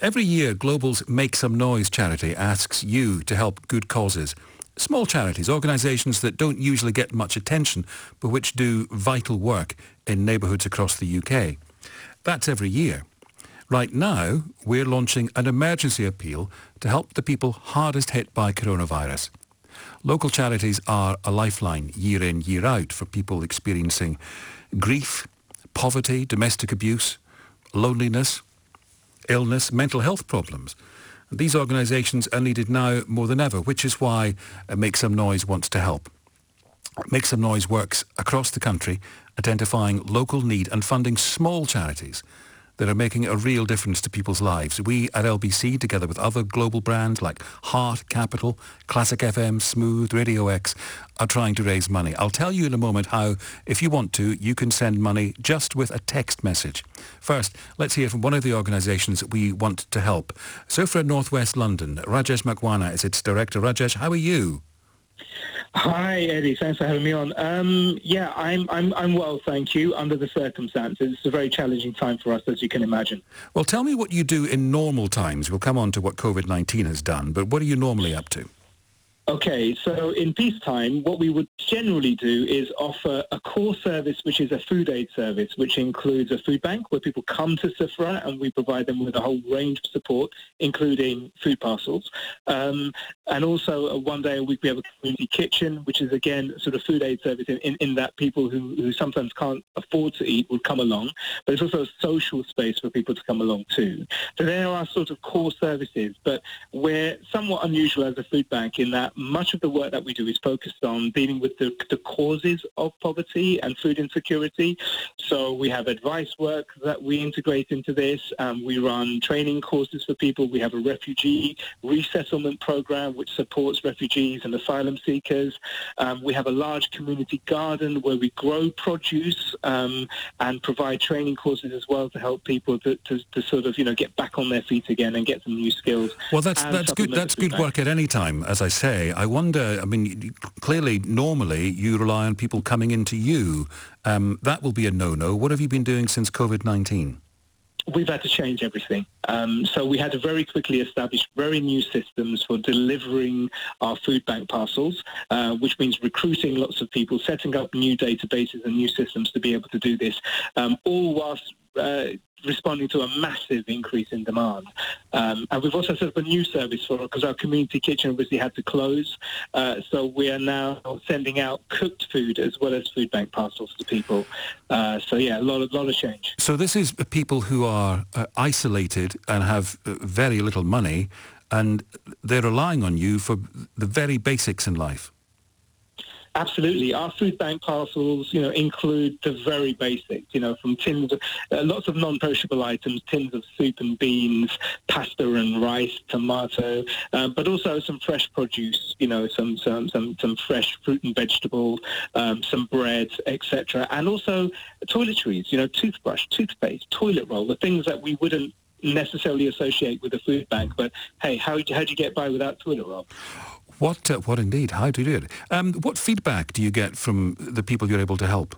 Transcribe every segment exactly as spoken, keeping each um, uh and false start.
Every year, Global's Make Some Noise charity asks you to help good causes. Small charities, organisations that don't usually get much attention, but which do vital work in neighbourhoods across the U K. That's every year. Right now, we're launching an emergency appeal to help the people hardest hit by coronavirus. Local charities are a lifeline year in, year out for people experiencing grief, poverty, domestic abuse, loneliness, illness, mental health problems. These organisations are needed now more than ever, which is why Make Some Noise wants to help. Make Some Noise works across the country, identifying local need and funding small charities that are making a real difference to people's lives. We at L B C, together with other global brands like Heart, Capital, Classic F M, Smooth, Radio X, are trying to raise money. I'll tell you in a moment how, if you want to, you can send money just with a text message. First, let's hear from one of the organisations that we want to help. Sofra North West London, Rajesh Makwana is its director. Rajesh, how are you? Hi, Eddie. Thanks for having me on. Um, yeah, I'm, I'm, I'm well, thank you, under the circumstances. It's a very challenging time for us, as you can imagine. Well, tell me what you do in normal times. We'll come on to what COVID nineteen has done, but what are you normally up to? Okay, so in peacetime, what we would generally do is offer a core service, which is a food aid service, which includes a food bank where people come to Sofra and we provide them with a whole range of support, including food parcels. Um, and also uh, one day a week we have a community kitchen, which is, again, sort of food aid service in, in, in that people who, who sometimes can't afford to eat would come along. But it's also a social space for people to come along too. So there are sort of core services, but we're somewhat unusual as a food bank in that much of the work that we do is focused on dealing with the, the causes of poverty and food insecurity. So we have advice work that we integrate into this. Um, we run training courses for people. We have a refugee resettlement program which supports refugees and asylum seekers. Um, we have a large community garden where we grow produce um, and provide training courses as well to help people to, to, to sort of, you know, get back on their feet again and get some new skills. Well, that's that's good. That's good work at any time, as I say. I wonder, I mean, clearly, normally, you rely on people coming into you. Um, that will be a no-no. What have you been doing since COVID nineteen? We've had to change everything. Um, so we had to very quickly establish very new systems for delivering our food bank parcels, uh, which means recruiting lots of people, setting up new databases and new systems to be able to do this, um, all whilst uh, responding to a massive increase in demand. Um, and we've also set up a new service for it because our community kitchen obviously had to close. Uh, so we are now sending out cooked food as well as food bank parcels to people. Uh, so yeah, a lot of, lot of change. So this is people who are uh, isolated and have uh, very little money, and they're relying on you for the very basics in life. Absolutely. Our food bank parcels, you know, include the very basics, you know, from tins of, uh, lots of non-perishable items, tins of soup and beans, pasta and rice, tomato, uh, but also some fresh produce, you know, some some some, some fresh fruit and vegetables, um, some bread, et cetera. And also toiletries, you know, toothbrush, toothpaste, toilet roll, the things that we wouldn't necessarily associate with a food bank. But, hey, how do you get by without toilet roll? What, uh, what indeed? How do you do it? Um, what feedback do you get from the people you're able to help?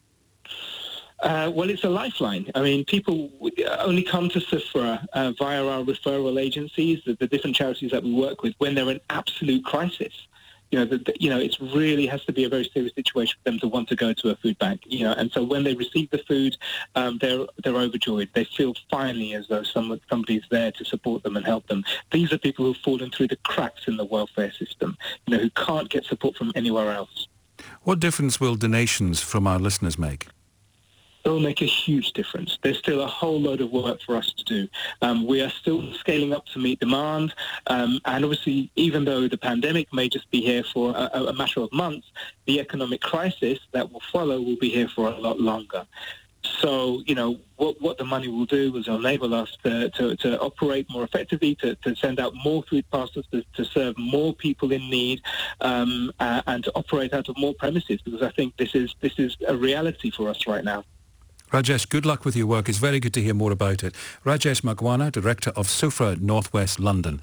Uh, well, it's a lifeline. I mean, people only come to Sofra uh, via our referral agencies, the, the different charities that we work with, when they're in absolute crisis. You know, the, the, you know, it really has to be a very serious situation for them to want to go to a food bank. You know, and so when they receive the food, um, they're they're overjoyed. They feel finally as though some, somebody's there to support them and help them. These are people who've fallen through the cracks in the welfare system. You know, who can't get support from anywhere else. What difference will donations from our listeners make? It'll make a huge difference. There's still a whole load of work for us to do. Um, we are still scaling up to meet demand. Um, and obviously, even though the pandemic may just be here for a, a matter of months, the economic crisis that will follow will be here for a lot longer. So, you know, what, what the money will do is enable us to, to, to operate more effectively, to, to send out more food parcels, to, to serve more people in need, um, uh, and to operate out of more premises, because I think this is this is a reality for us right now. Rajesh, good luck with your work. It's very good to hear more about it. Rajesh Makwana, Director of Sofra North West London.